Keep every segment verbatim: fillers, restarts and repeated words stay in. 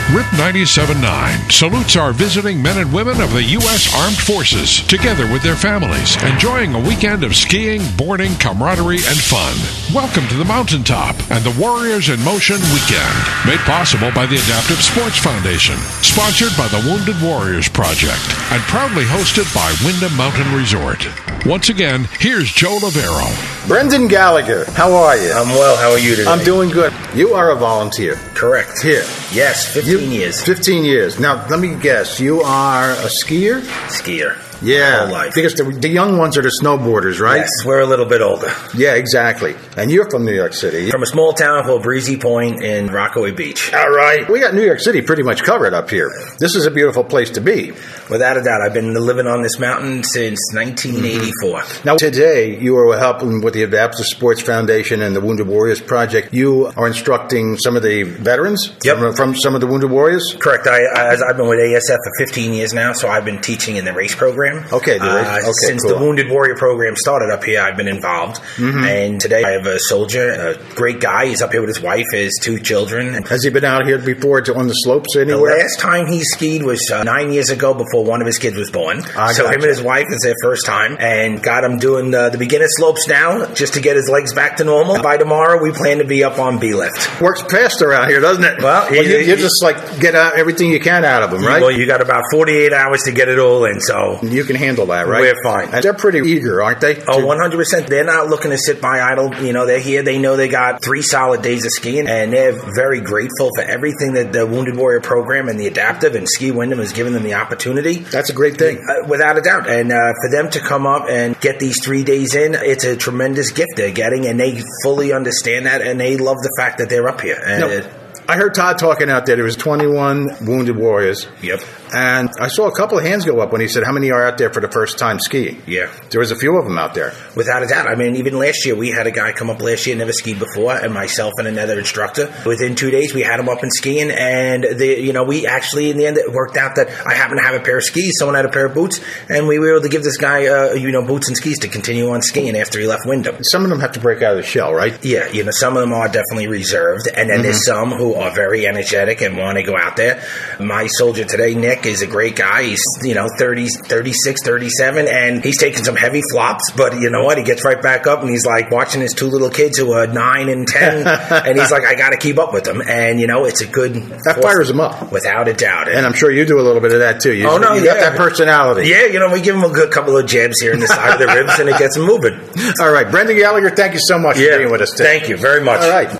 R I P ninety-seven point nine salutes our visiting men and women of the U S Armed Forces, together with their families, enjoying a weekend of skiing, boarding, camaraderie, and fun. Welcome to the Mountaintop and the Warriors in Motion Weekend, made possible by the Adaptive Sports Foundation, sponsored by the Wounded Warriors Project, and proudly hosted by Wyndham Mountain Resort. Once again, here's Joe Lavero. Brendan Gallagher, how are you? I'm well. How are you today? I'm doing good. You are a volunteer. Correct. Here. Yes, fifteen You- years. fifteen years. Now, let me guess. You are a skier? Skier. Yeah. Whole life. Because the, the young ones are the snowboarders, right? Yes, we're a little bit older. Yeah, exactly. And you're from New York City. From a small town called Breezy Point in Rockaway Beach. All right. We got New York City pretty much covered up here. This is a beautiful place to be. Without a doubt, I've been living on this mountain since nineteen eighty-four. Mm-hmm. Now, today, you are helping with the Adaptive Sports Foundation and the Wounded Warriors Project. You are instructing some of the veterans Yep. from, from some of the Wounded Warriors? Correct. I, I, I've been with A S F for fifteen years now, so I've been teaching in the race program. Okay, the race- Uh, okay, since cool. the Wounded Warrior program started up here, I've been involved. Mm-hmm. And today I have a soldier, a great guy. He's up here with his wife, his two children. Has he been out here before to, on the slopes The anywhere? last time he skied was uh, nine years ago, before one of his kids was born. I so gotcha. him and his wife, it's their first time, and got him doing uh, the beginner slopes now, just to get his legs back to normal. By tomorrow, we plan to be up on B-lift. Works fast around here, doesn't it? Well, you, you- you just like get out everything you can out of them, right? Well, you got about forty-eight hours to get it all in, so You can handle that, right? We're fine. And they're pretty eager, aren't they? Oh, To- one hundred percent. They're not looking to sit by idle. You know, they're here. They know they got three solid days of skiing, and they're very grateful for everything that the Wounded Warrior program and the Adaptive and Ski Wyndham has given them the opportunity. That's a great thing. Uh, without a doubt. And uh, for them to come up and get these three days in, it's a tremendous gift they're getting, and they fully understand that, and they love the fact that they're up here. And No, it- I heard Todd talking out there. There was twenty-one Wounded Warriors. Yep. And I saw a couple of hands go up when he said, how many are out there for the first time skiing? Yeah. There was a few of them out there. Without a doubt. I mean, even last year, we had a guy come up last year, never skied before, and myself and another instructor. Within two days, we had him up and skiing, and the, you know, we actually, in the end, it worked out that I happened to have a pair of skis, someone had a pair of boots, and we were able to give this guy, uh, you know, boots and skis to continue on skiing after he left Wyndham. Some of them have to break out of the shell, right? Yeah, you know, some of them are definitely reserved, and then there's some who are very energetic and want to go out there. My soldier today, Nick, is a great guy. He's, you know, thirty, thirty-six, thirty-seven, and he's taking some heavy flops, but you know what? He gets right back up, and he's like watching his two little kids who are nine and ten, and he's like, I got to keep up with them. And, you know, it's a good... That fires them up. Without a doubt. And I'm sure you do a little bit of that, too. You, Oh, no, you yeah. got that personality. Yeah, you know, we give him a good couple of jabs here in the side of the ribs, and it gets him moving. All right. Brendan Gallagher, thank you so much Yeah, for being with us today. thank you very much. All right.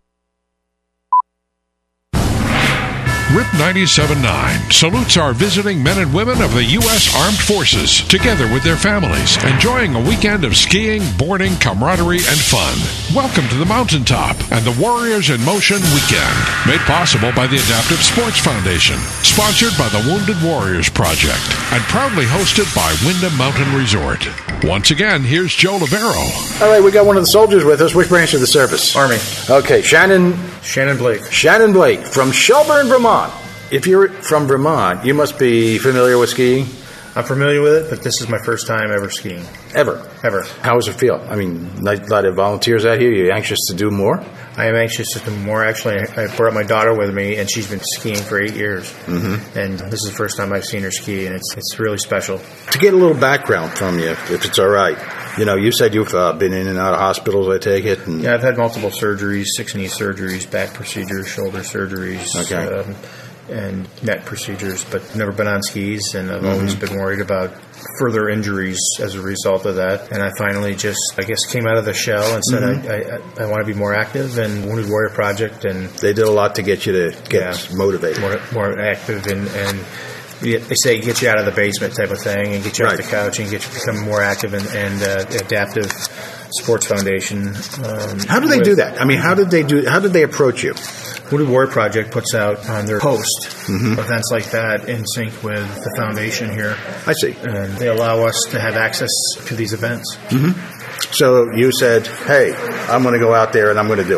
R I P ninety-seven point nine salutes our visiting men and women of the U S Armed Forces, together with their families, enjoying a weekend of skiing, boarding, camaraderie, and fun. Welcome to the Mountaintop and the Warriors in Motion Weekend, made possible by the Adaptive Sports Foundation, sponsored by the Wounded Warriors Project, and proudly hosted by Wyndham Mountain Resort. Once again, here's Joe Lavero. All right, we got one of the soldiers with us. Which branch of the service? Army. Okay, Shannon Shannon Blake. Shannon Blake from Shelburne, Vermont. If you're from Vermont, you must be familiar with skiing. I'm familiar with it, but this is my first time ever skiing. Ever. Ever. How does it feel? I mean, a lot of volunteers out here. You're anxious to do more? I am anxious to do more. Actually, I brought my daughter with me, and she's been skiing for eight years. Mm-hmm. And this is the first time I've seen her ski, and it's it's really special. To get a little background from you, if it's all right. You know, you said you've uh, been in and out of hospitals, I take it. And Yeah, I've had multiple surgeries, six knee surgeries, back procedures, shoulder surgeries, Okay. um, and neck procedures, but never been on skis, and I've Mm-hmm. always been worried about further injuries as a result of that. And I finally just, I guess, came out of the shell and said, Mm-hmm. I, I, I want to be more active, and Wounded Warrior Project, and they did a lot to get you to get Yeah. motivated. more more active, and, and yeah, they say get you out of the basement type of thing, and get you Right. off the couch, and get you become more active, and, and uh, Adaptive Sports Foundation. Um, How do they with- do that? I mean, how did they do? How did they approach you? Wounded Warrior Project puts out on their post Mm-hmm. events like that in sync with the foundation here, I see. and they allow us to have access to these events. So you said, "Hey, I'm going to go out there and I'm going to do it."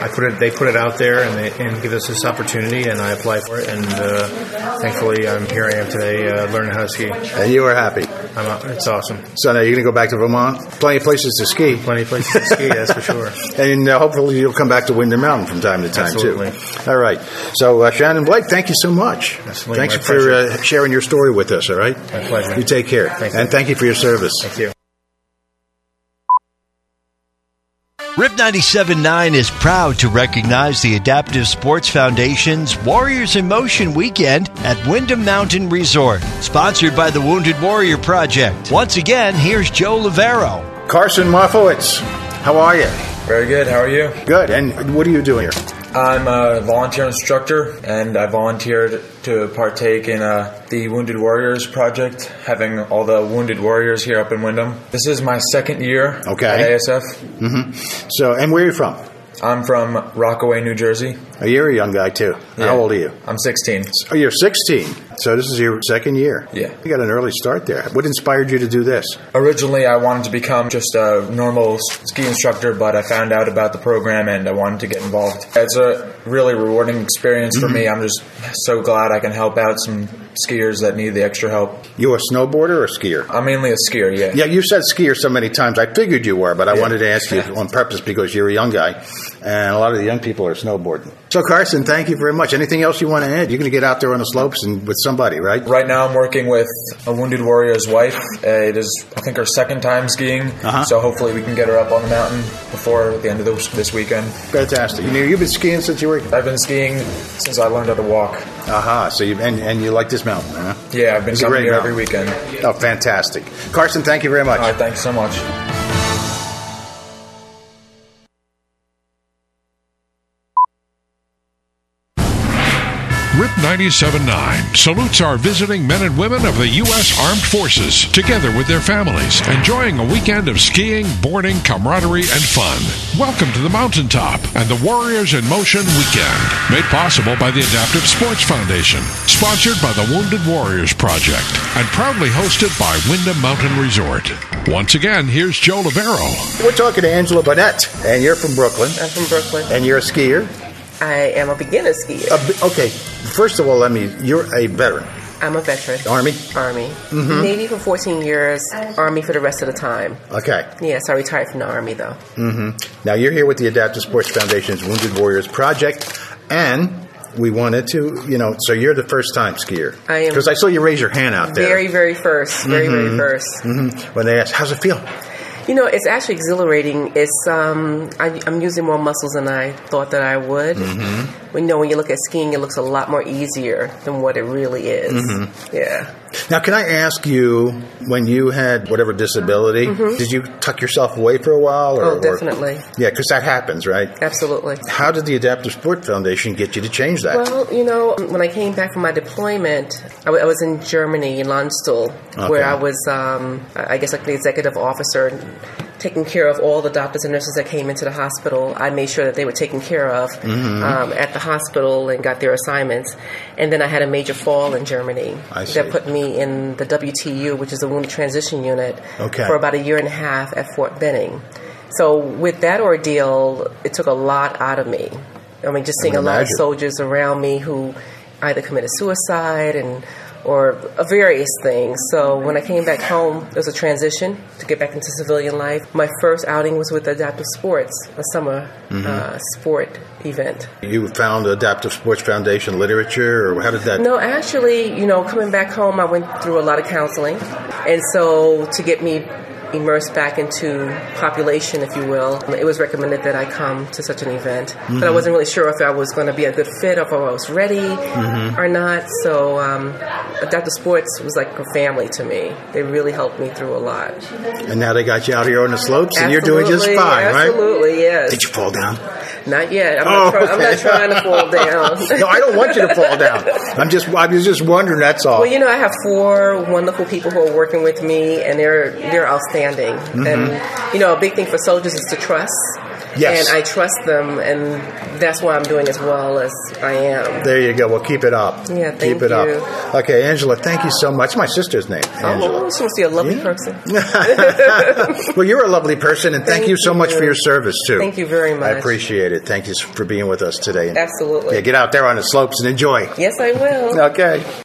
I put it. They put it out there and they and give us this opportunity, and I applied for it. And uh, thankfully, I'm here. I am today, uh, learning how to ski. And you are happy. I'm. Uh, it's awesome. So now you're going to go back to Vermont. Plenty of places to ski. Plenty of places to ski. That's for sure. And uh, hopefully you'll come back to Windham Mountain from time to time Absolutely. too. All right. So uh, Shannon Blake, thank you so much. Absolutely. Thanks My for uh, sharing your story with us. All right. My pleasure. You take care. Thank and you. thank you for your service. Thank you. RIP ninety-seven point nine is proud to recognize the Adaptive Sports Foundation's Warriors in Motion weekend at Windham Mountain Resort, sponsored by the Wounded Warrior Project. Once again, here's Joe Lavero. Carson Marfowitz, how are you? Very good. How are you? Good. And what are you doing here? I'm a volunteer instructor, and I volunteered to partake in uh, the Wounded Warriors Project, having all the Wounded Warriors here up in Windham. This is my second year Okay. at A S F. Mm-hmm. So, and where are you from? I'm from Rockaway, New Jersey. Oh, you're a young guy too. Yeah. How old are you? I'm sixteen. Oh, you're sixteen. So this is your second year. Yeah. You got an early start there. What inspired you to do this? Originally, I wanted to become just a normal ski instructor, but I found out about the program and I wanted to get involved. It's a really rewarding experience for Mm-hmm. me. I'm just so glad I can help out some skiers that need the extra help. You a snowboarder or a skier? I'm mainly a skier, yeah. Yeah, you said skier so many times. I figured you were, but I Yeah. wanted to ask you on purpose because you're a young guy, and a lot of the young people are snowboarding. So, Carson, thank you very much. Anything else you want to add? You're going to get out there on the slopes and with somebody, right? Right now, I'm working with a Wounded Warrior's wife. Uh, it is, I think, her second time skiing. Uh-huh. So hopefully we can get her up on the mountain before the end of this, this weekend. Fantastic. You know, you've been skiing since you were. I've been skiing since I learned how to walk. Aha. So you and, and you like this mountain, huh? Yeah, I've been It's a coming great here every mountain. weekend. Oh, fantastic. Carson, thank you very much. All right, thanks so much. RIP ninety-seven point nine salutes our visiting men and women of the U S Armed Forces, together with their families, enjoying a weekend of skiing, boarding, camaraderie, and fun. Welcome to the mountaintop and the Warriors in Motion weekend, made possible by the Adaptive Sports Foundation, sponsored by the Wounded Warriors Project, and proudly hosted by Windham Mountain Resort. Once again, here's Joe Lavero. We're talking to Angela Burnett, and you're from Brooklyn, I'm from Brooklyn. and you're a skier. I am a beginner skier. Uh, b- okay, first of all, let me. You're a veteran. I'm a veteran. Army? Army. Navy for fourteen years, Army for the rest of the time. Okay. Yes, I retired from the Army, though. Mm-hmm. Now, you're here with the Adaptive Sports Foundation's Wounded Warriors Project, and we wanted to, you know, so you're the first-time skier. I am. Because I saw you raise your hand out there. Very, very first. Very, very first. Mm-hmm. When they asked, how's it feel? You know, it's actually exhilarating. It's um, I, I'm using more muscles than I thought that I would. Mm-hmm. You know, when you look at skiing, it looks a lot more easier than what it really is. Mm-hmm. Yeah. Now, can I ask you, when you had whatever disability, Mm-hmm. did you tuck yourself away for a while? Or, Oh, definitely. Or, yeah, because that happens, right? Absolutely. How did the Adaptive Sport Foundation get you to change that? Well, you know, when I came back from my deployment, I, w- I was in Germany, in Landstuhl, Okay. where I was, um, I guess, like the executive officer, taking care of all the doctors and nurses that came into the hospital. I made sure that they were taken care of Mm-hmm. um, at the hospital and got their assignments. And then I had a major fall in Germany I see. that put me in the W T U, which is the Wounded Transition Unit, Okay. for about a year and a half at Fort Benning. So with that ordeal, it took a lot out of me. I mean, just seeing I a lot of imagine. soldiers around me who either committed suicide and or various things. So when I came back home, there was a transition to get back into civilian life. My first outing was with Adaptive Sports, a summer Mm-hmm. uh, sport event. You found Adaptive Sports Foundation literature, or how did that? No, actually, you know, coming back home, I went through a lot of counseling. And so to get me immersed back into population, if you will, it was recommended that I come to such an event. Mm-hmm. But I wasn't really sure if I was going to be a good fit, or if I was ready Mm-hmm. or not. So um, Adaptive Sports was like a family to me. They really helped me through a lot. And now they got you out here on the slopes, and you're doing just Absolutely, fine, right? Absolutely, yes. Did you fall down? Not yet. I'm, Oh, not, try- I'm okay. not trying to fall down. No, I don't want you to fall down. I'm just, I was just wondering. That's all. Well, you know, I have four wonderful people who are working with me, and they're they're outstanding. Mm-hmm. And you know, a big thing for soldiers is to trust. Yes. And I trust them, and that's why I'm doing as well as I am. There you go. Well, keep it up. Yeah, thank Keep it you. up. Okay, Angela, thank you so much. My sister's name, Angela. Oh, she must be a lovely Yeah. person. Well, you're a lovely person, and thank, Thank you so much you. for your service, too. Thank you very much. I appreciate it. Thank you for being with us today. Absolutely. Yeah, get out there on the slopes and enjoy. Yes, I will. Okay.